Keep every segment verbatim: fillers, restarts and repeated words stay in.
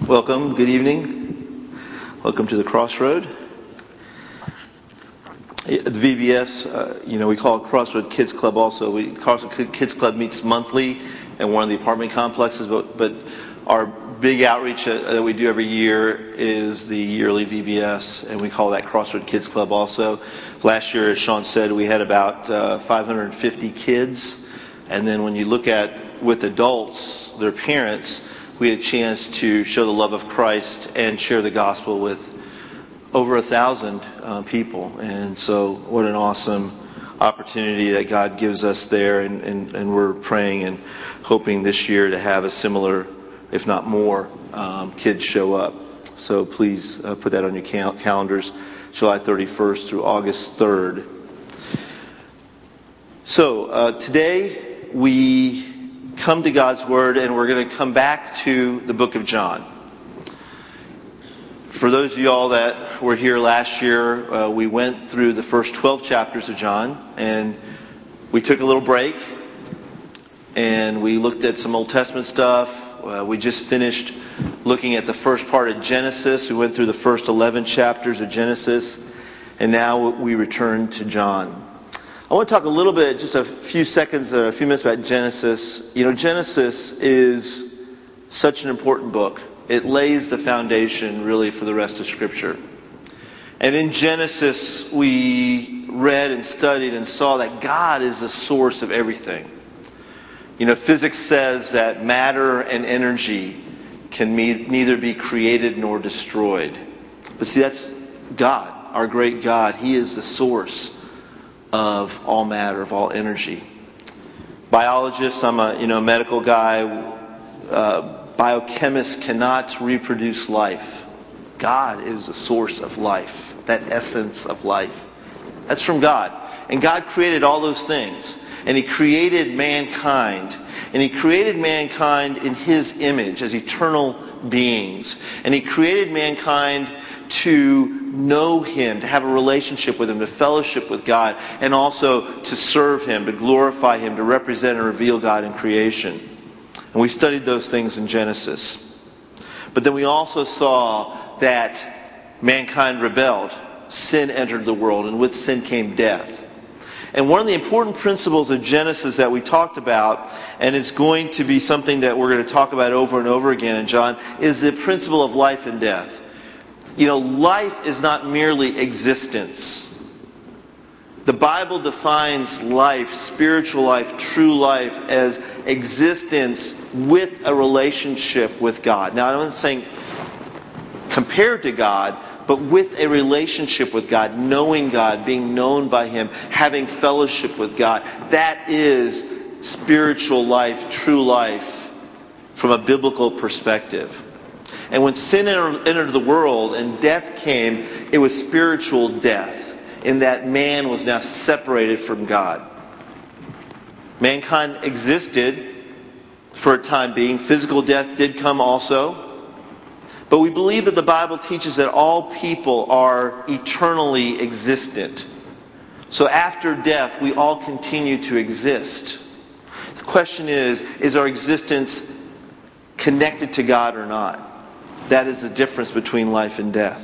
Welcome. Good evening. Welcome to the Crossroad. At the V B S, uh, you know, we call it Crossroad Kids Club also. We, Crossroad Kids Club meets monthly in one of the apartment complexes, but, but our big outreach uh, that we do every year is the yearly V B S, and we call that Crossroad Kids Club also. Last year, as Sean said, we had about uh, five hundred fifty kids, and then when you look at with adults, their parents, we had a chance to show the love of Christ and share the gospel with over a thousand uh, people. And so what an awesome opportunity that God gives us there. And, and, and we're praying and hoping this year to have a similar, if not more, um, kids show up. So please uh, put that on your cal- calendars, July thirty-first through August third. So uh, today we come to God's Word, and we're going to come back to the book of John. For those of you all that were here last year, uh, we went through the first twelve chapters of John, and we took a little break, and we looked at some Old Testament stuff. Uh, we just finished looking at the first part of Genesis. We went through the first eleven chapters of Genesis, and now we return to John. I want to talk a little bit, just a few seconds, or a few minutes about Genesis. You know, Genesis is such an important book. It lays the foundation, really, for the rest of Scripture. And in Genesis, we read and studied and saw that God is the source of everything. You know, physics says that matter and energy can me- neither be created nor destroyed. But see, that's God, our great God. He is the source of all matter, of all energy. Biologists, I'm a you know medical guy. Uh, biochemists cannot reproduce life. God is the source of life, that essence of life. That's from God. And God created all those things. And He created mankind. And He created mankind in His image as eternal beings. And He created mankind to know Him, to have a relationship with Him, to fellowship with God, and also to serve Him, to glorify Him, to represent and reveal God in creation. And we studied those things in Genesis. But then we also saw that mankind rebelled. Sin entered the world, and with sin came death. And one of the important principles of Genesis that we talked about, and is going to be something that we're going to talk about over and over again in John, is the principle of life and death. You know, life is not merely existence. The Bible defines life, spiritual life, true life, as existence with a relationship with God. Now, I'm not saying compared to God, but with a relationship with God, knowing God, being known by Him, having fellowship with God. That is spiritual life, true life, from a biblical perspective. And when sin entered the world and death came, it was spiritual death, in that man was now separated from God. Mankind existed for a time being. Physical death did come also. But we believe that the Bible teaches that all people are eternally existent. So after death, we all continue to exist. The question is, is our existence connected to God or not? That is the difference between life and death.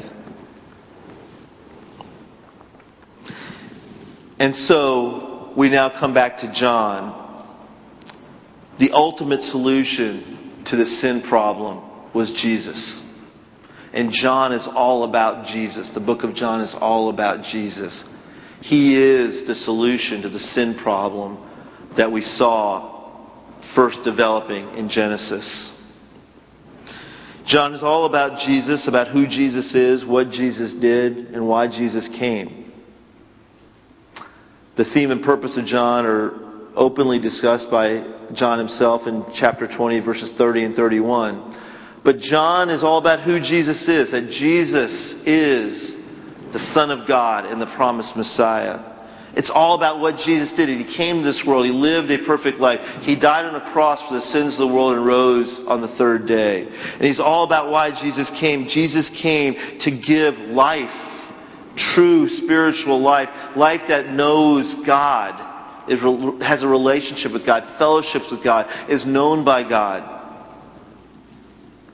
And so, we now come back to John. The ultimate solution to the sin problem was Jesus. And John is all about Jesus. The book of John is all about Jesus. He is the solution to the sin problem that we saw first developing in Genesis. John is all about Jesus, about who Jesus is, what Jesus did, and why Jesus came. The theme and purpose of John are openly discussed by John himself in chapter twenty, verses thirty and thirty-one. But John is all about who Jesus is, that Jesus is the Son of God and the promised Messiah. It's all about what Jesus did. He came to this world. He lived a perfect life. He died on a cross for the sins of the world and rose on the third day. And He's all about why Jesus came. Jesus came to give life, true spiritual life, life that knows God, has a relationship with God, fellowships with God, is known by God.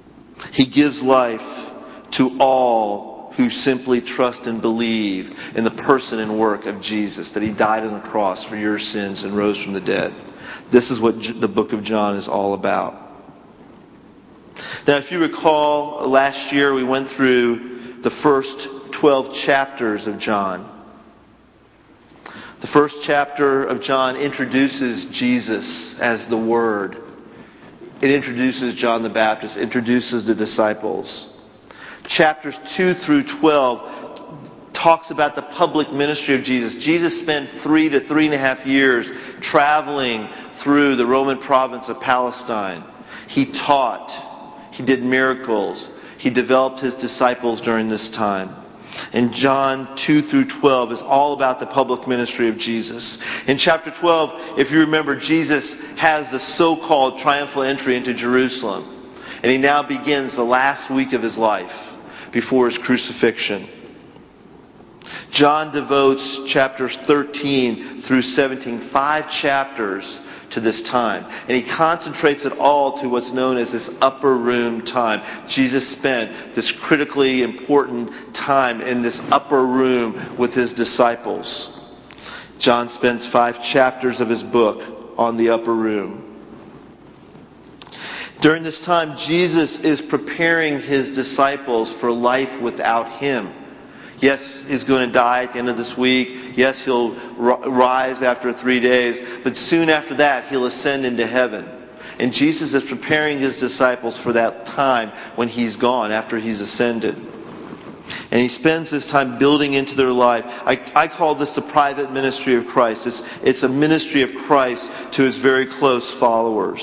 He gives life to all who simply trust and believe in the person and work of Jesus, that He died on the cross for your sins and rose from the dead. This is what the book of John is all about. Now, if you recall, last year we went through the first twelve chapters of John. The first chapter of John introduces Jesus as the Word. It introduces John the Baptist, introduces the disciples. Chapters two through twelve talks about the public ministry of Jesus. Jesus spent three to three and a half years traveling through the Roman province of Palestine. He taught. He did miracles. He developed His disciples during this time. And John two through twelve is all about the public ministry of Jesus. In chapter twelve, if you remember, Jesus has the so-called triumphal entry into Jerusalem. And He now begins the last week of His life before His crucifixion. John devotes chapters thirteen through seventeen, five chapters, to this time. And he concentrates it all to what's known as this upper room time. Jesus spent this critically important time in this upper room with His disciples. John spends five chapters of his book on the upper room. During this time, Jesus is preparing His disciples for life without Him. Yes, He's going to die at the end of this week. Yes, He'll rise after three days. But soon after that, He'll ascend into heaven. And Jesus is preparing His disciples for that time when He's gone, after He's ascended. And He spends this time building into their life. I, I call this the private ministry of Christ. It's, it's a ministry of Christ to His very close followers.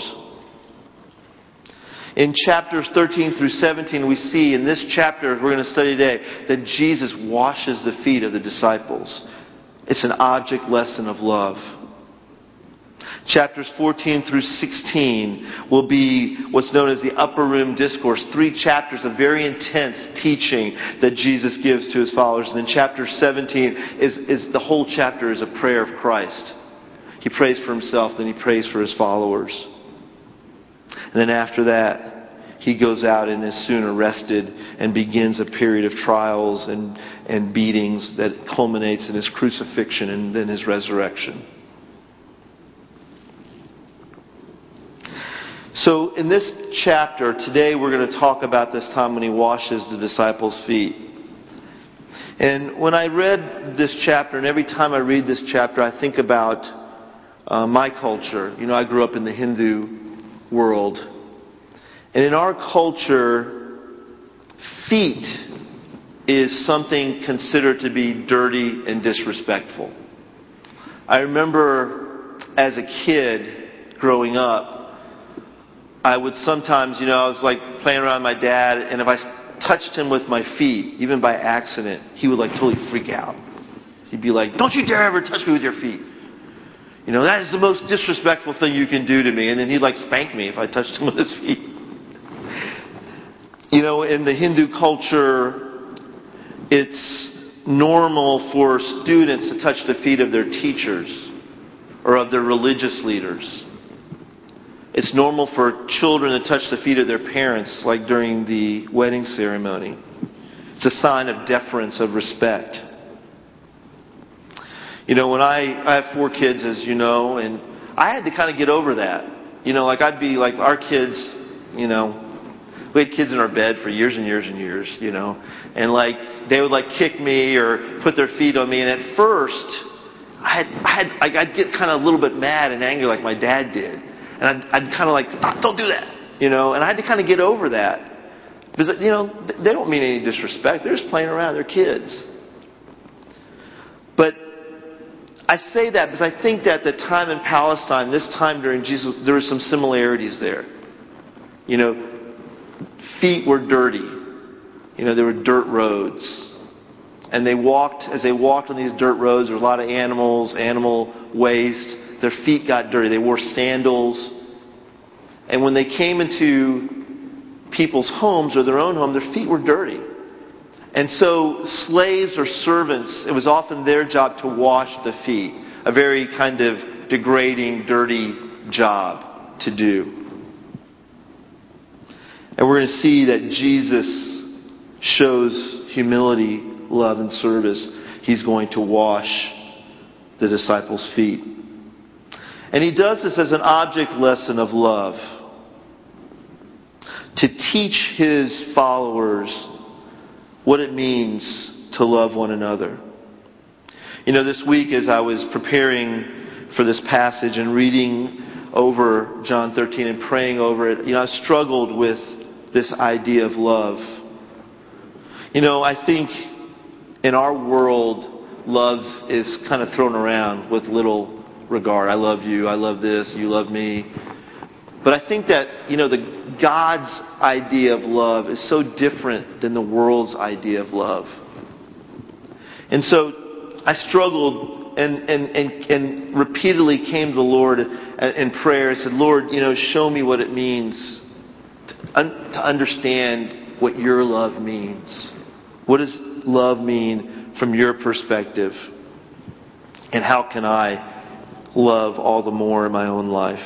In chapters thirteen through seventeen, we see in this chapter we're going to study today that Jesus washes the feet of the disciples. It's an object lesson of love. Chapters fourteen through sixteen will be what's known as the upper room discourse. Three chapters of very intense teaching that Jesus gives to His followers. And then chapter seventeen is, is the whole chapter is a prayer of Christ. He prays for Himself, then He prays for His followers. And then after that, He goes out and is soon arrested and begins a period of trials and, and beatings that culminates in His crucifixion and then His resurrection. So in this chapter, today we're going to talk about this time when He washes the disciples' feet. And when I read this chapter, and every time I read this chapter, I think about uh, my culture. You know, I grew up in the Hindu world. And in our culture, feet is something considered to be dirty and disrespectful. I remember as a kid growing up, I would sometimes, you know, I was like playing around with my dad, and if I touched him with my feet, even by accident, he would like totally freak out. He'd be like, "Don't you dare ever touch me with your feet. You know, that is the most disrespectful thing you can do to me." And then he'd like spank me if I touched him with his feet. You know, in the Hindu culture, it's normal for students to touch the feet of their teachers or of their religious leaders. It's normal for children to touch the feet of their parents, like during the wedding ceremony. It's a sign of deference, of respect. You know, when I, I have four kids, as you know, and I had to kind of get over that. You know, like I'd be like, our kids, you know, we had kids in our bed for years and years and years, you know, and like they would like kick me or put their feet on me, and at first, I had, I had, like, I'd get kind of a little bit mad and angry like my dad did. And I'd, I'd kind of like, "Stop, don't do that," you know. And I had to kind of get over that. Because, you know, they don't mean any disrespect. They're just playing around. They're kids. But I say that because I think that the time in Palestine, this time during Jesus, there were some similarities there. You know, feet were dirty. You know, there were dirt roads. And they walked, as they walked on these dirt roads, there was a lot of animals, animal waste. Their feet got dirty. They wore sandals. And when they came into people's homes or their own home, their feet were dirty. And so slaves or servants, it was often their job to wash the feet. A very kind of degrading, dirty job to do. And we're going to see that Jesus shows humility, love, and service. He's going to wash the disciples' feet. And he does this as an object lesson of love, to teach his followers what it means to love one another. You know, this week as I was preparing for this passage and reading over John thirteen and praying over it, you know, I struggled with this idea of love. You know, I think in our world, love is kind of thrown around with little regard. I love you, I love this, you love me. But I think that, you know, the God's idea of love is so different than the world's idea of love. And so I struggled and, and, and, and repeatedly came to the Lord in prayer and said, Lord, you know, show me what it means to, un- to understand what your love means. What does love mean from your perspective? And how can I love all the more in my own life?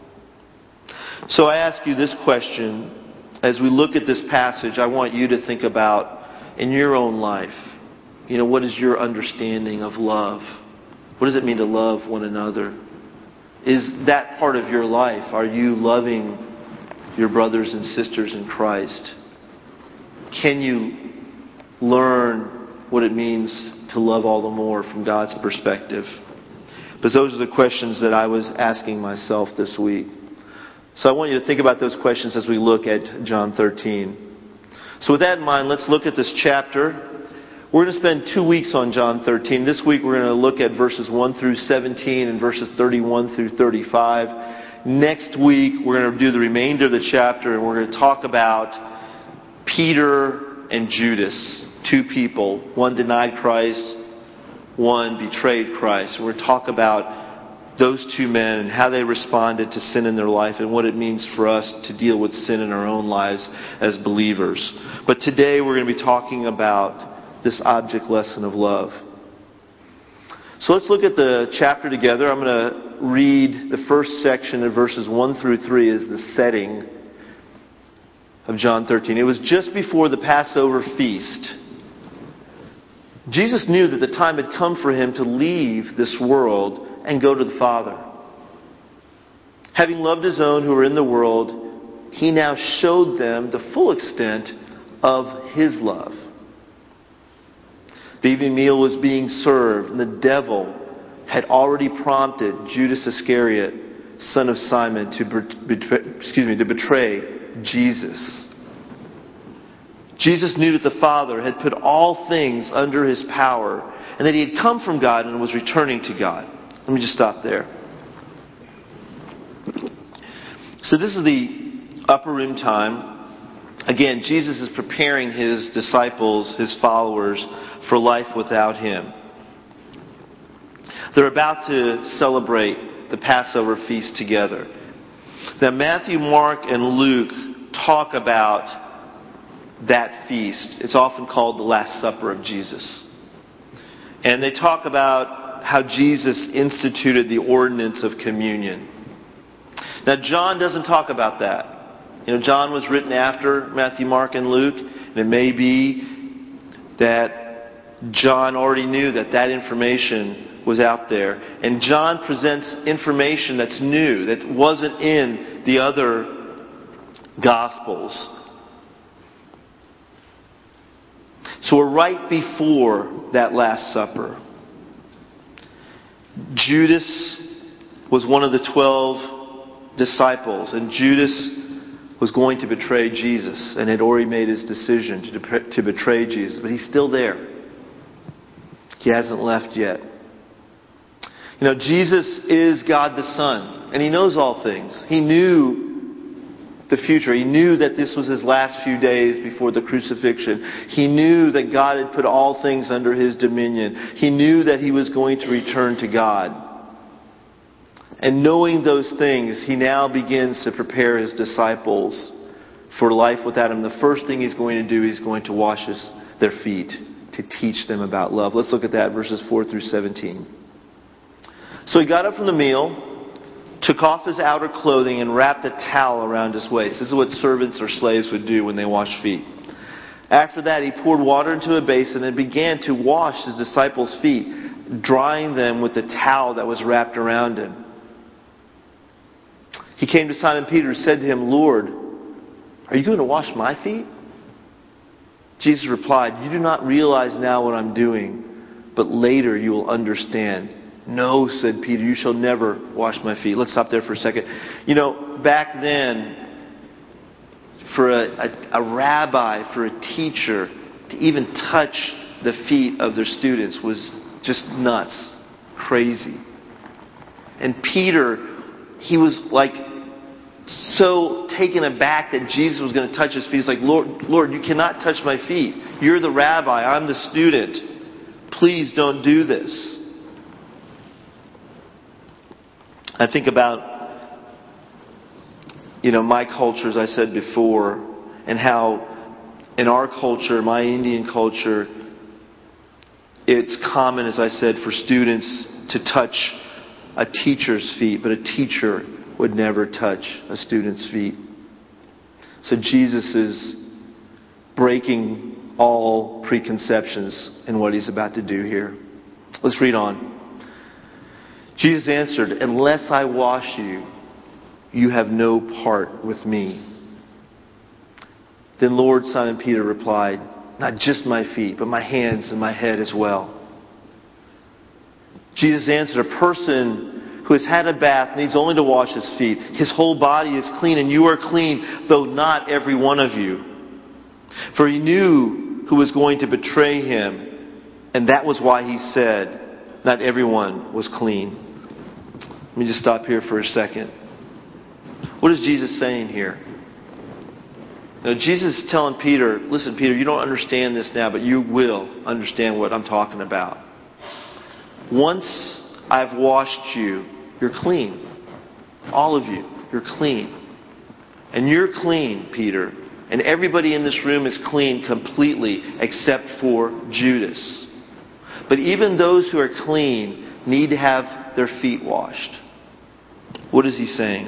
So I ask you this question. As we look at this passage, I want you to think about in your own life, you know, what is your understanding of love? What does it mean to love one another? Is that part of your life? Are you loving your brothers and sisters in Christ? Can you learn what it means to love all the more from God's perspective? But those are the questions that I was asking myself this week. So I want you to think about those questions as we look at John thirteen. So with that in mind, let's look at this chapter. We're going to spend two weeks on John thirteen. This week we're going to look at verses one through seventeen and verses thirty-one through thirty-five. Next week we're going to do the remainder of the chapter and we're going to talk about Peter and Judas. Two people. One denied Christ, one betrayed Christ. We're going to talk about those two men and how they responded to sin in their life and what it means for us to deal with sin in our own lives as believers. But today we're going to be talking about this object lesson of love. So let's look at the chapter together. I'm going to read the first section of verses one through three as the setting of John thirteen. It was just before the Passover feast. Jesus knew that the time had come for him to leave this world and go to the Father. Having loved his own who were in the world, he now showed them the full extent of his love. The evening meal was being served, and the devil had already prompted Judas Iscariot, son of Simon, to betray, excuse me, to betray Jesus. Jesus knew that the Father had put all things under his power, and that he had come from God and was returning to God. Let me just stop there. So this is the upper room time. Again, Jesus is preparing his disciples, his followers, for life without him. They're about to celebrate the Passover feast together. Now Matthew, Mark, and Luke talk about that feast. It's often called the Last Supper of Jesus. And they talk about how Jesus instituted the ordinance of communion. Now John doesn't talk about that. You know, John was written after Matthew, Mark, and Luke. And it may be that John already knew that that information was out there. And John presents information that's new, that wasn't in the other Gospels. So we're right before that Last Supper. Judas was one of the twelve disciples, and Judas was going to betray Jesus and had already made his decision to, de- to betray Jesus. But he's still there. He hasn't left yet. You know, Jesus is God the Son, and he knows all things. He knew the future. He knew that this was his last few days before the crucifixion. He knew that God had put all things under his dominion. He knew that he was going to return to God. And knowing those things, he now begins to prepare his disciples for life without him. The first thing he's going to do, he's going to wash his, their feet to teach them about love. Let's look at that, verses four through seventeen. So he got up from the meal, took off his outer clothing and wrapped a towel around his waist. This is what servants or slaves would do when they wash feet. After that, he poured water into a basin and began to wash his disciples' feet, drying them with the towel that was wrapped around him. He came to Simon Peter and said to him, "Lord, are you going to wash my feet?" Jesus replied, "You do not realize now what I'm doing, but later you will understand." "No," said Peter, "you shall never wash my feet." Let's stop there for a second. You know, back then, for a, a, a rabbi, for a teacher, to even touch the feet of their students was just nuts, crazy. And Peter, he was like so taken aback that Jesus was going to touch his feet. He's like, Lord, Lord, you cannot touch my feet. You're the rabbi. I'm the student. Please don't do this. I think about, you know, my culture, as I said before, and how in our culture, my Indian culture, it's common, as I said, for students to touch a teacher's feet, but a teacher would never touch a student's feet. So Jesus is breaking all preconceptions in what he's about to do here. Let's read on. Jesus answered, "Unless I wash you, you have no part with me." Then Lord Simon Peter replied, "Not just my feet, but my hands and my head as well." Jesus answered, "A person who has had a bath needs only to wash his feet. His whole body is clean, and you are clean, though not every one of you." For he knew who was going to betray him, and that was why he said, not everyone was clean. Let me just stop here for a second. What is Jesus saying here? Now, Jesus is telling Peter, listen, Peter, you don't understand this now, but you will understand what I'm talking about. Once I've washed you, you're clean. All of you, you're clean. And you're clean, Peter. And everybody in this room is clean completely except for Judas. But even those who are clean need to have their feet washed. What is he saying?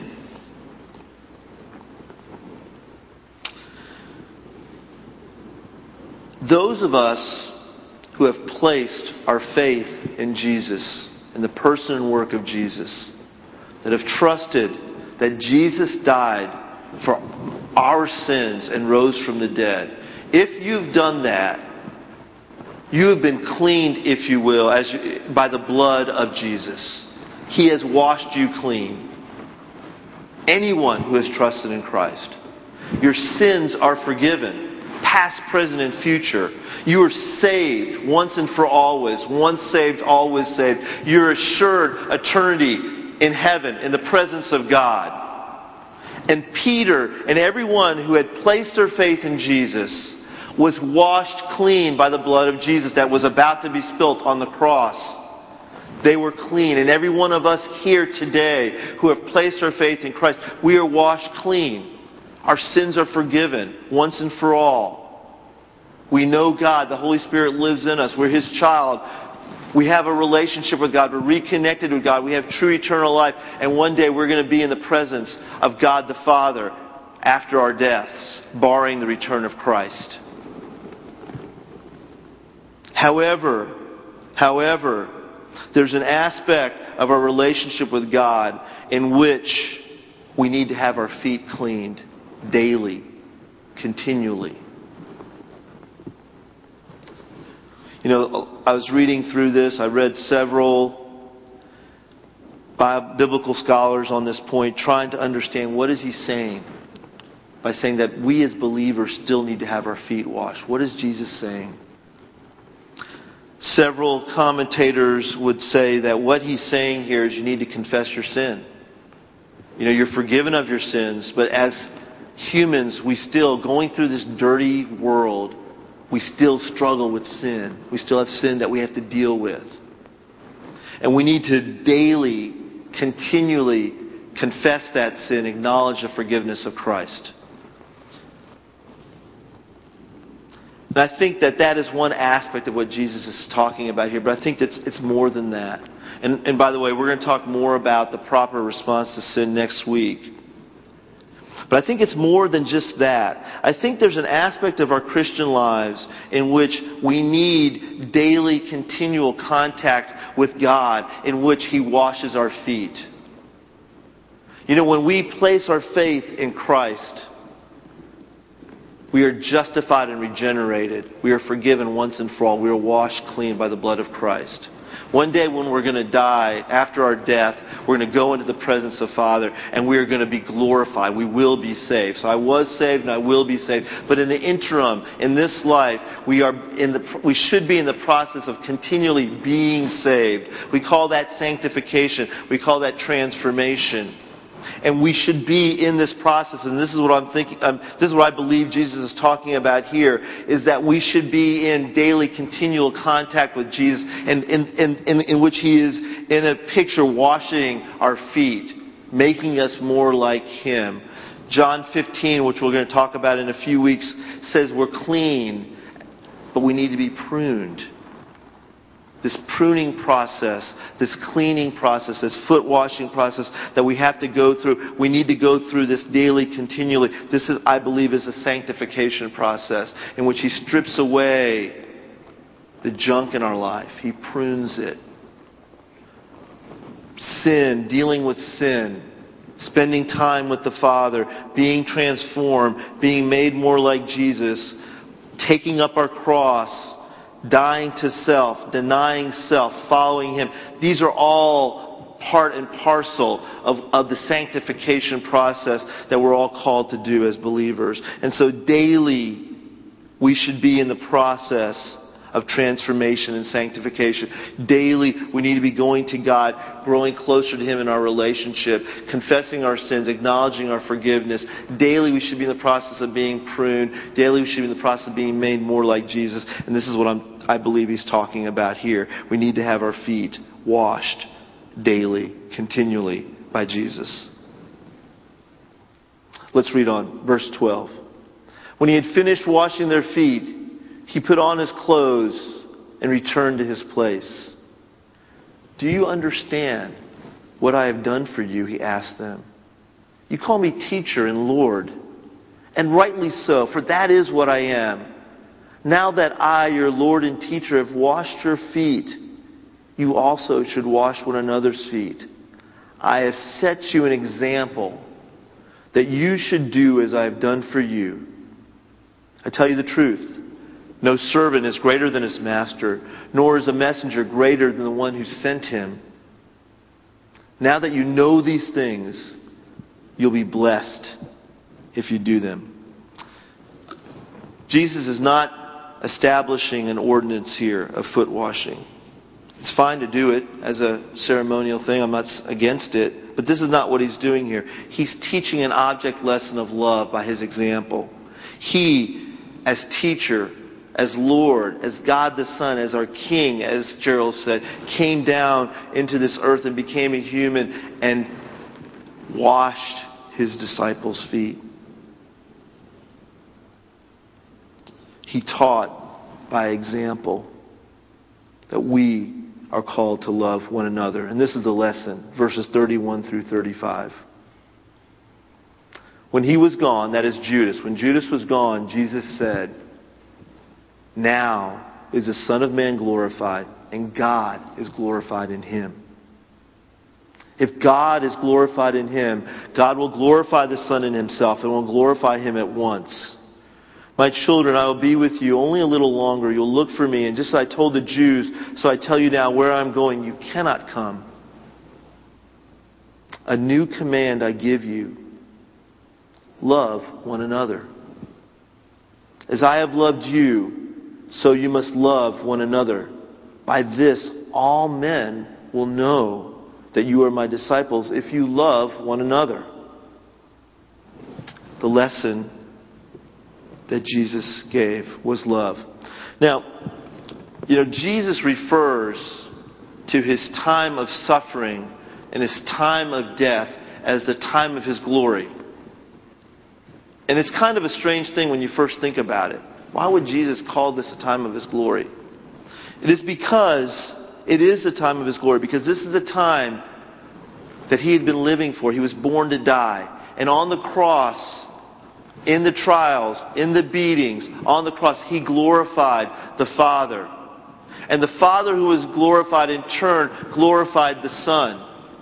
Those of us who have placed our faith in Jesus, in the person and work of Jesus, that have trusted that Jesus died for our sins and rose from the dead, if you've done that, you have been cleaned, if you will, as you, by the blood of Jesus. He has washed you clean. Anyone who has trusted in Christ. Your sins are forgiven. Past, present, and future. You are saved once and for always. Once saved, always saved. You're assured eternity in heaven, in the presence of God. And Peter and everyone who had placed their faith in Jesus was washed clean by the blood of Jesus that was about to be spilt on the cross. They were clean. And every one of us here today who have placed our faith in Christ, we are washed clean. Our sins are forgiven once and for all. We know God. The Holy Spirit lives in us. We're His child. We have a relationship with God. We're reconnected with God. We have true eternal life. And one day we're going to be in the presence of God the Father after our deaths, barring the return of Christ. However, however, there's an aspect of our relationship with God in which we need to have our feet cleaned daily, continually. You know, I was reading through this. I read several biblical scholars on this point trying to understand what is he saying by saying that we as believers still need to have our feet washed. What is Jesus saying? Several commentators would say that what he's saying here is you need to confess your sin. You know, you're forgiven of your sins, but as humans, we still, going through this dirty world, we still struggle with sin. We still have sin that we have to deal with. And we need to daily, continually confess that sin, acknowledge the forgiveness of Christ. And I think that that is one aspect of what Jesus is talking about here, but I think that it's more than that. And, and by the way, we're going to talk more about the proper response to sin next week. But I think it's more than just that. I think there's an aspect of our Christian lives in which we need daily, continual contact with God, in which He washes our feet. You know, when we place our faith in Christ, we are justified and regenerated. We are forgiven once and for all. We are washed clean by the blood of Christ. One day when we're going to die, after our death, we're going to go into the presence of Father, and we are going to be glorified. We will be saved. So I was saved and I will be saved. But in the interim, in this life, we are in the we should be in the process of continually being saved. We call that sanctification. We call that transformation. And we should be in this process, and this is what I'm thinking. Um, this is what I believe Jesus is talking about here: is that we should be in daily, continual contact with Jesus, and in, in, in, in which He is in a picture washing our feet, making us more like Him. John fifteen, which we're going to talk about in a few weeks, says we're clean, but we need to be pruned. This pruning process, this cleaning process, this foot washing process that we have to go through. We need to go through this daily, continually. This, is, I believe, is a sanctification process in which He strips away the junk in our life. He prunes it. Sin, dealing with sin, spending time with the Father, being transformed, being made more like Jesus, taking up our cross, dying to self, denying self, following Him. These are all part and parcel of, of the sanctification process that we're all called to do as believers. And so daily, we should be in the process of transformation and sanctification. Daily, we need to be going to God, growing closer to Him in our relationship, confessing our sins, acknowledging our forgiveness. Daily, we should be in the process of being pruned. Daily, we should be in the process of being made more like Jesus. And this is what I'm, I believe He's talking about here. We need to have our feet washed daily, continually by Jesus. Let's read on. Verse twelve. When He had finished washing their feet, He put on His clothes and returned to His place. Do you understand what I have done for you? He asked them. You call me teacher and Lord, and rightly so, for that is what I am. Now that I, your Lord and teacher, have washed your feet, you also should wash one another's feet. I have set you an example that you should do as I have done for you. I tell you the truth. No servant is greater than his master, nor is a messenger greater than the one who sent him. Now that you know these things, you'll be blessed if you do them. Jesus is not establishing an ordinance here of foot washing. It's fine to do it as a ceremonial thing. I'm not against it. But this is not what He's doing here. He's teaching an object lesson of love by His example. He, as teacher, as Lord, as God the Son, as our King, as Gerald said, came down into this earth and became a human and washed His disciples' feet. He taught by example that we are called to love one another. And this is the lesson, verses thirty-one through thirty-five. When He was gone, that is Judas, when Judas was gone, Jesus said, now is the Son of Man glorified, and God is glorified in Him. If God is glorified in Him, God will glorify the Son in Himself and will glorify Him at once. My children, I will be with you only a little longer. You'll look for me. And just as I told the Jews, so I tell you now, where I'm going, you cannot come. A new command I give you. Love one another. As I have loved you, so you must love one another. By this, all men will know that you are my disciples if you love one another. The lesson that Jesus gave was love. Now, you know, Jesus refers to His time of suffering and His time of death as the time of His glory. And it's kind of a strange thing when you first think about it. Why would Jesus call this a time of His glory? It is because it is the time of His glory, because this is the time that He had been living for. He was born to die. And on the cross, in the trials, in the beatings, on the cross, He glorified the Father. And the Father who was glorified in turn glorified the Son.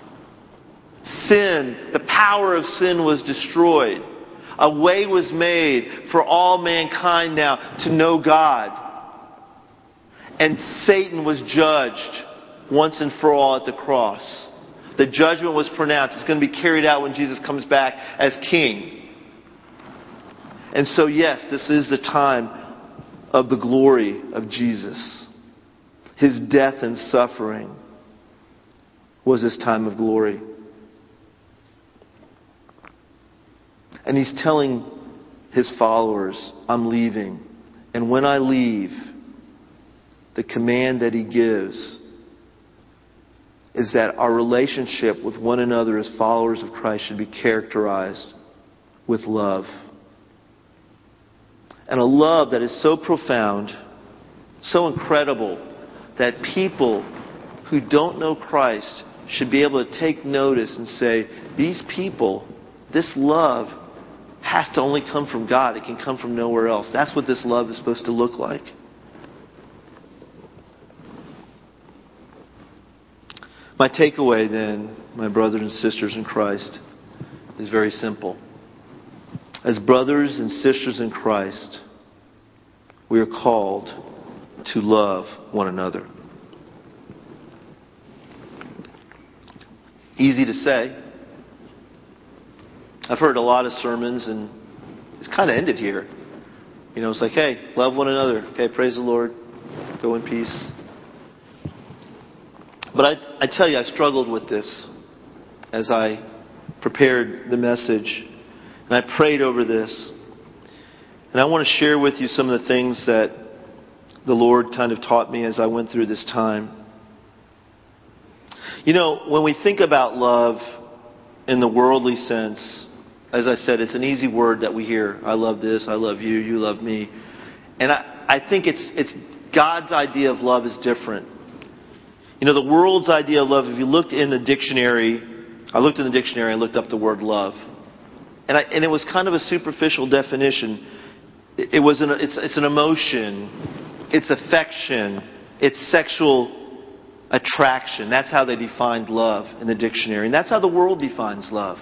Sin, the power of sin was destroyed. A way was made for all mankind now to know God. And Satan was judged once and for all at the cross. The judgment was pronounced. It's going to be carried out when Jesus comes back as King. And so, yes, this is the time of the glory of Jesus. His death and suffering was His time of glory. And He's telling His followers, I'm leaving. And when I leave, the command that He gives is that our relationship with one another as followers of Christ should be characterized with love. And a love that is so profound, so incredible, that people who don't know Christ should be able to take notice and say, these people, this love has to only come from God. It can come from nowhere else. That's what this love is supposed to look like. My takeaway then, my brothers and sisters in Christ, is very simple. As brothers and sisters in Christ, we are called to love one another. Easy to say. I've heard a lot of sermons and it's kind of ended here. You know, it's like, hey, love one another. Okay, praise the Lord. Go in peace. But I, I tell you, I struggled with this as I prepared the message. And I prayed over this. And I want to share with you some of the things that the Lord kind of taught me as I went through this time. You know, when we think about love in the worldly sense, as I said, it's an easy word that we hear. I love this, I love you, you love me. And I, I think it's it's God's idea of love is different. You know, the world's idea of love, if you looked in the dictionary, I looked in the dictionary and looked up the word love. And I, and it was kind of a superficial definition. It, it was an, it's, it's an emotion, it's affection, it's sexual attraction. That's how they defined love in the dictionary. And that's how the world defines love.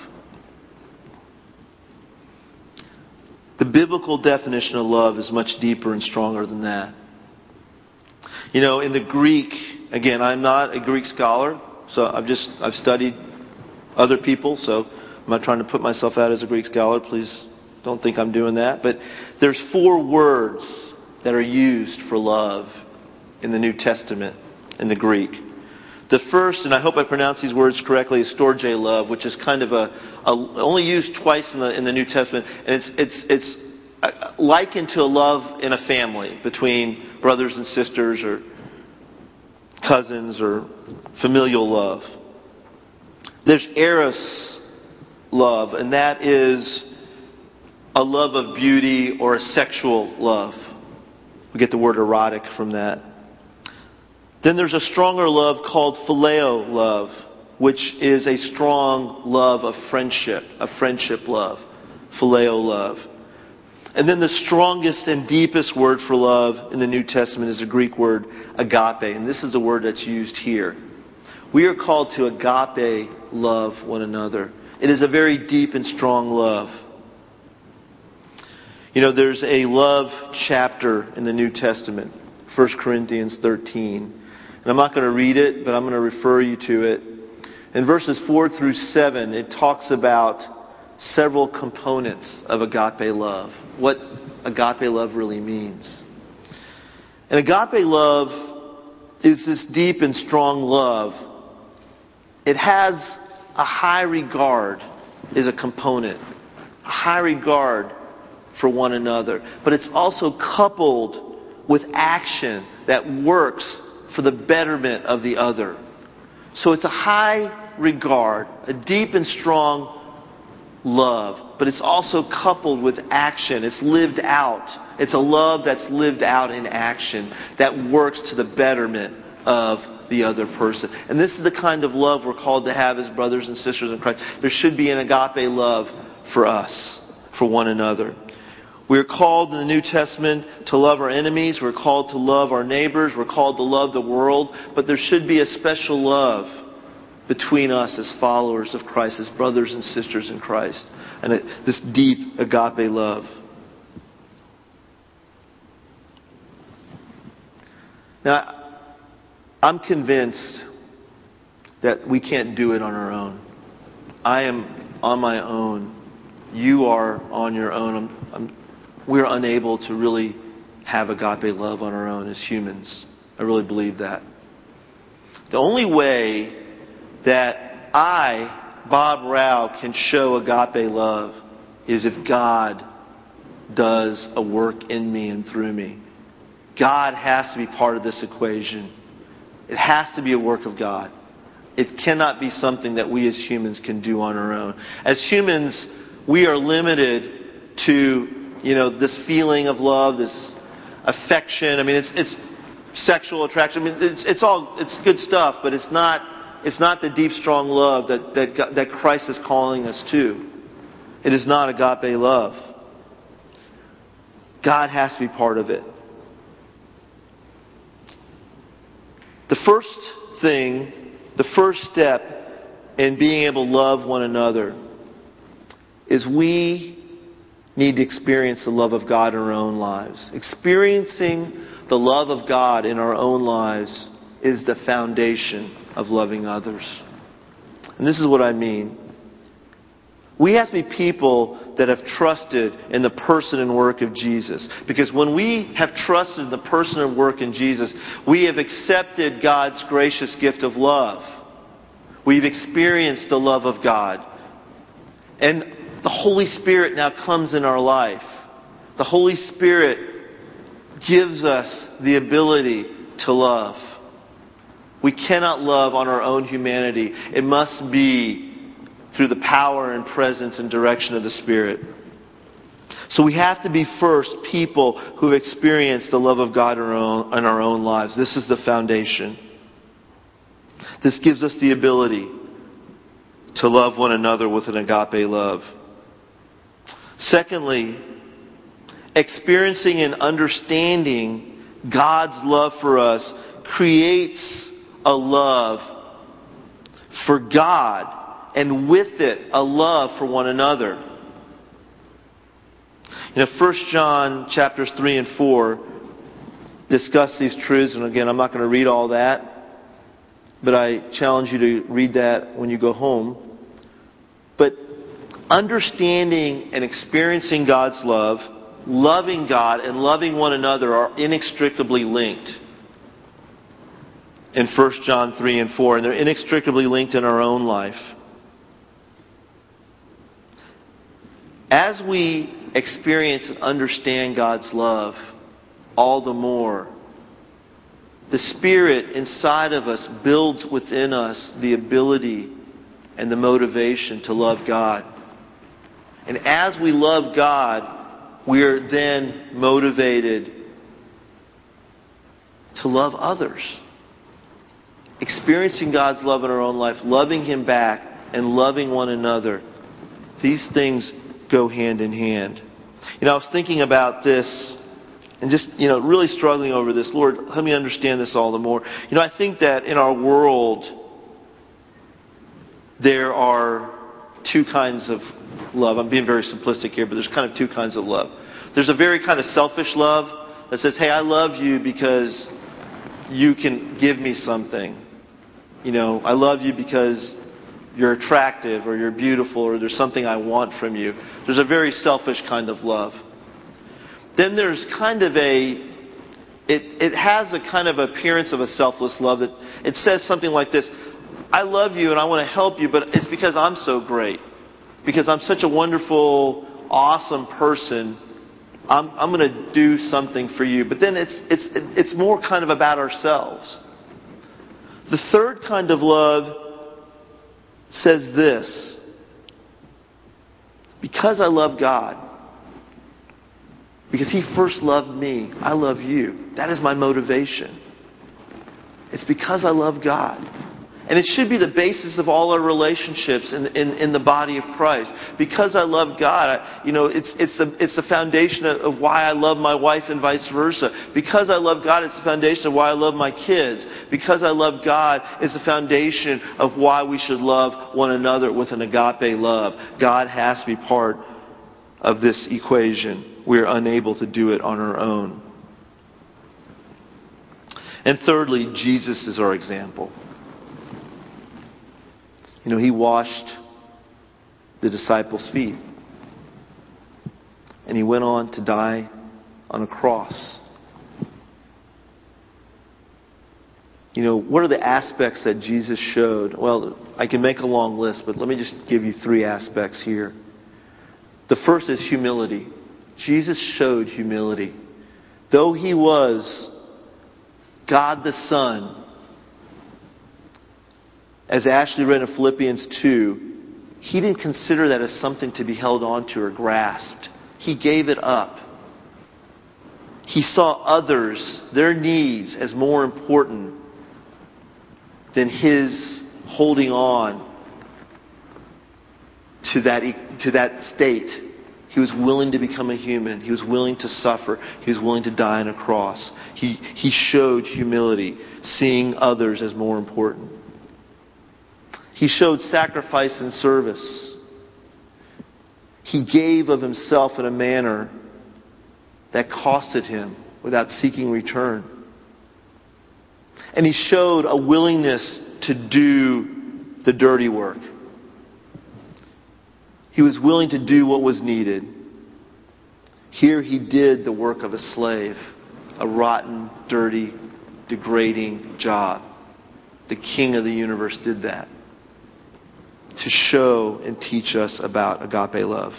The biblical definition of love is much deeper and stronger than that. You know, in the Greek, again, I'm not a Greek scholar, so I've just I've studied other people, so I'm not trying to put myself out as a Greek scholar. Please don't think I'm doing that. But there's four words that are used for love in the New Testament in the Greek. The first, and I hope I pronounce these words correctly, is storge love, which is kind of a, a only used twice in the in the New Testament, and it's it's it's likened to a love in a family between brothers and sisters or cousins or familial love. There's eros love, and that is a love of beauty or a sexual love. We get the word erotic from that. Then there's a stronger love called phileo love, which is a strong love of friendship, a friendship love, phileo love. And then the strongest and deepest word for love in the New Testament is the Greek word agape, and this is the word that's used here. We are called to agape love one another. It is a very deep and strong love. You know, there's a love chapter in the New Testament, First Corinthians thirteen. And I'm not going to read it, but I'm going to refer you to it. In verses four through seven, it talks about several components of agape love. What agape love really means. And agape love is this deep and strong love. It has a high regard, is a component. A high regard for one another. But it's also coupled with action that works for the betterment of the other. So it's a high regard, a deep and strong love, but it's also coupled with action. It's lived out. It's a love that's lived out in action that works to the betterment of the other person. And this is the kind of love we're called to have as brothers and sisters in Christ. There should be an agape love for us, for one another. We're called in the New Testament to love our enemies. We're called to love our neighbors. We're called to love the world. But there should be a special love between us as followers of Christ, as brothers and sisters in Christ. And a, this deep agape love. Now, I'm convinced that we can't do it on our own. I am on my own. You are on your own. I'm, I'm, we're unable to really have agape love on our own as humans. I really believe that. The only way that I, Bob Rao, can show agape love is if God does a work in me and through me. God has to be part of this equation. It has to be a work of God. It cannot be something that we as humans can do on our own. As humans, we are limited to, you know, this feeling of love, this affection. I mean, it's it's sexual attraction. I mean, it's it's all it's good stuff, but it's not it's not the deep, strong love that that God, that Christ is calling us to. It is not agape love. God has to be part of it. The first thing, the first step in being able to love one another is we need to experience the love of God in our own lives. Experiencing the love of God in our own lives is the foundation of loving others. And this is what I mean. We have to be people that have trusted in the person and work of Jesus. Because when we have trusted in the person and work in Jesus, we have accepted God's gracious gift of love. We've experienced the love of God. And the Holy Spirit now comes in our life. The Holy Spirit gives us the ability to love. We cannot love on our own humanity. It must be through the power and presence and direction of the Spirit. So we have to be first people who have experienced the love of God in our own, in our own lives. This is the foundation. This gives us the ability to love one another with an agape love. Secondly, experiencing and understanding God's love for us creates a love for God, and with it, a love for one another. You know, First John chapters three and four discuss these truths. And again, I'm not going to read all that. But I challenge you to read that when you go home. But understanding and experiencing God's love, loving God and loving one another are inextricably linked. In First John three and four. And they're inextricably linked in our own life. As we experience and understand God's love all the more, the Spirit inside of us builds within us the ability and the motivation to love God. And as we love God, we are then motivated to love others. Experiencing God's love in our own life, loving Him back, and loving one another. These things go hand in hand. You know, I was thinking about this and just, you know, really struggling over this. Lord, help me understand this all the more. You know, I think that in our world, there are two kinds of love. I'm being very simplistic here, but there's kind of two kinds of love. There's a very kind of selfish love that says, hey, I love you because you can give me something. You know, I love you because you're attractive or you're beautiful or there's something I want from you. There's a very selfish kind of love. Then there's kind of a, it, it has a kind of appearance of a selfless love. That it says something like this: I love you and I want to help you, but it's because I'm so great. Because I'm such a wonderful, awesome person. I'm, I'm going to do something for you. But then it's, it's, it's more kind of about ourselves. The third kind of love says this: because I love God, because He first loved me, I love you. That is my motivation. It's because I love God. And it should be the basis of all our relationships in, in, in the body of Christ. Because I love God, I, you know, it's, it's, the, it's the foundation of, of why I love my wife and vice versa. Because I love God, it's the foundation of why I love my kids. Because I love God, it's the foundation of why we should love one another with an agape love. God has to be part of this equation. We are unable to do it on our own. And thirdly, Jesus is our example. You know, He washed the disciples' feet. And He went on to die on a cross. You know, what are the aspects that Jesus showed? Well, I can make a long list, but let me just give you three aspects here. The first is humility. Jesus showed humility. Though He was God the Son, as Ashley read in Philippians two, He didn't consider that as something to be held onto or grasped. He gave it up. He saw others, their needs, as more important than His holding on to that, to that state. He was willing to become a human. He was willing to suffer. He was willing to die on a cross. He, he showed humility, seeing others as more important. He showed sacrifice and service. He gave of Himself in a manner that costed Him without seeking return. And He showed a willingness to do the dirty work. He was willing to do what was needed. Here He did the work of a slave, a rotten, dirty, degrading job. The King of the universe did that to show and teach us about agape love.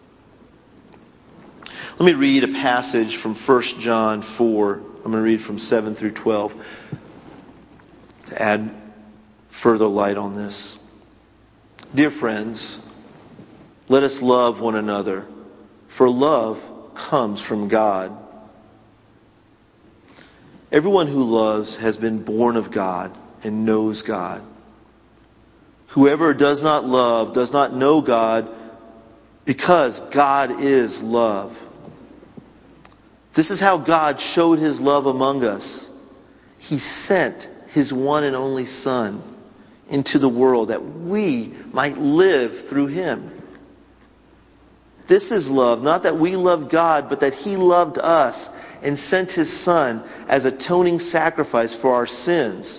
Let me read a passage from First John four. I'm going to read from seven through twelve to add further light on this. Dear friends, let us love one another, for love comes from God. Everyone who loves has been born of God and knows God. Whoever does not love does not know God, because God is love. This is how God showed His love among us. He sent His one and only Son into the world that we might live through Him. This is love, not that we loved God, but that He loved us and sent His Son as atoning sacrifice for our sins.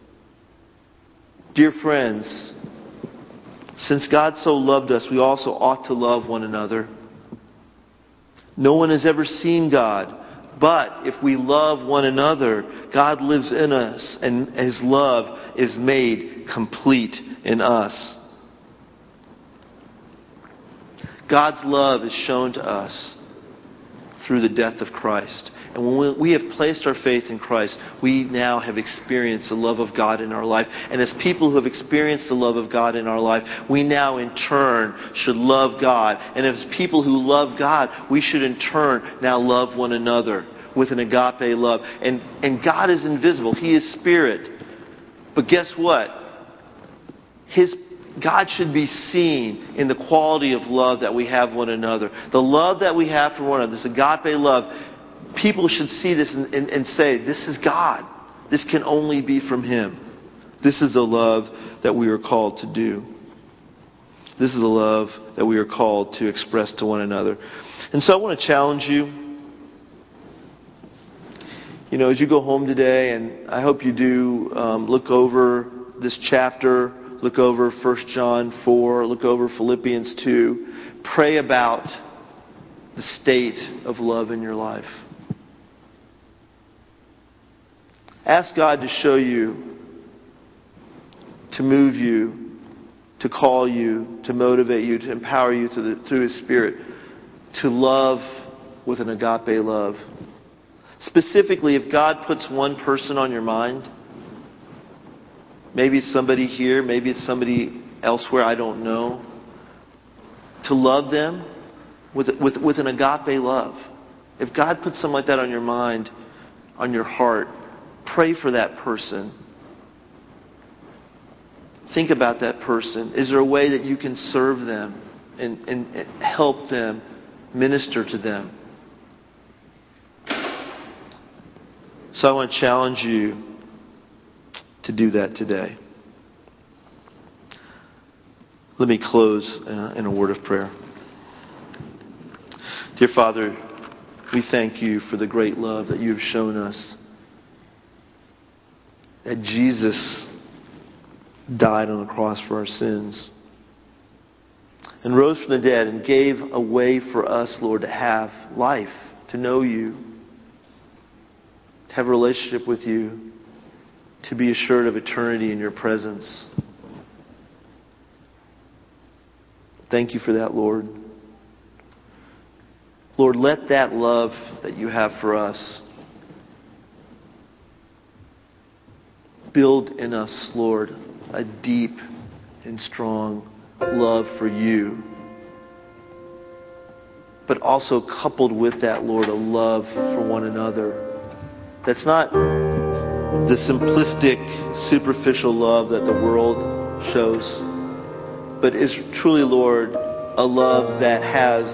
Dear friends, since God so loved us, we also ought to love one another. No one has ever seen God, but if we love one another, God lives in us, and His love is made complete in us. God's love is shown to us through the death of Christ. And when we have placed our faith in Christ, we now have experienced the love of God in our life. And as people who have experienced the love of God in our life, we now in turn should love God. And as people who love God, we should in turn now love one another with an agape love. And, and God is invisible. He is spirit. But guess what? His God should be seen in the quality of love that we have one another. The love that we have for one another, this agape love. People should see this and, and, and say, this is God. This can only be from Him. This is the love that we are called to do. This is the love that we are called to express to one another. And so I want to challenge you. You know, as you go home today, and I hope you do, um, look over this chapter, look over First John four, look over Philippians two. Pray about the state of love in your life. Ask God to show you, to move you, to call you, to motivate you, to empower you through, the, through His Spirit, to love with an agape love. Specifically, if God puts one person on your mind, maybe it's somebody here, maybe it's somebody elsewhere, I don't know, to love them with, with, with an agape love. If God puts something like that on your mind, on your heart, Pray for that person. Think about that person. Is there a way that you can serve them and, and, and help them, minister to them? So I want to challenge you to do that today. Let me close uh, in a word of prayer. Dear Father, we thank you for the great love that you have shown us. That Jesus died on the cross for our sins and rose from the dead and gave a way for us, Lord, to have life, to know you, to have a relationship with you, to be assured of eternity in your presence. Thank you for that, Lord. Lord, let that love that you have for us build in us, Lord, a deep and strong love for you. But also coupled with that, Lord, a love for one another. That's not the simplistic, superficial love that the world shows, but is truly, Lord, a love that has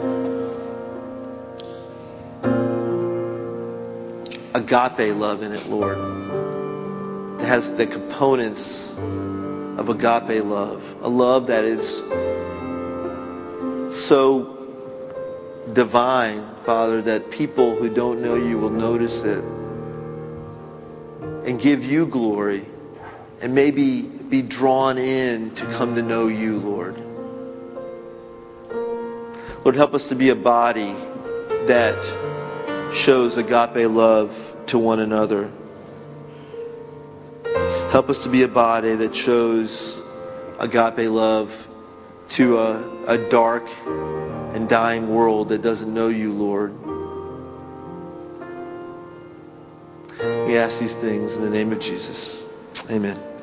agape love in it, Lord. It has the components of agape love. A love that is so divine, Father, that people who don't know you will notice it and give you glory and maybe be drawn in to come to know you, Lord. Lord, help us to be a body that shows agape love to one another. Help us to be a body that shows agape love to a, a dark and dying world that doesn't know you, Lord. We ask these things in the name of Jesus. Amen.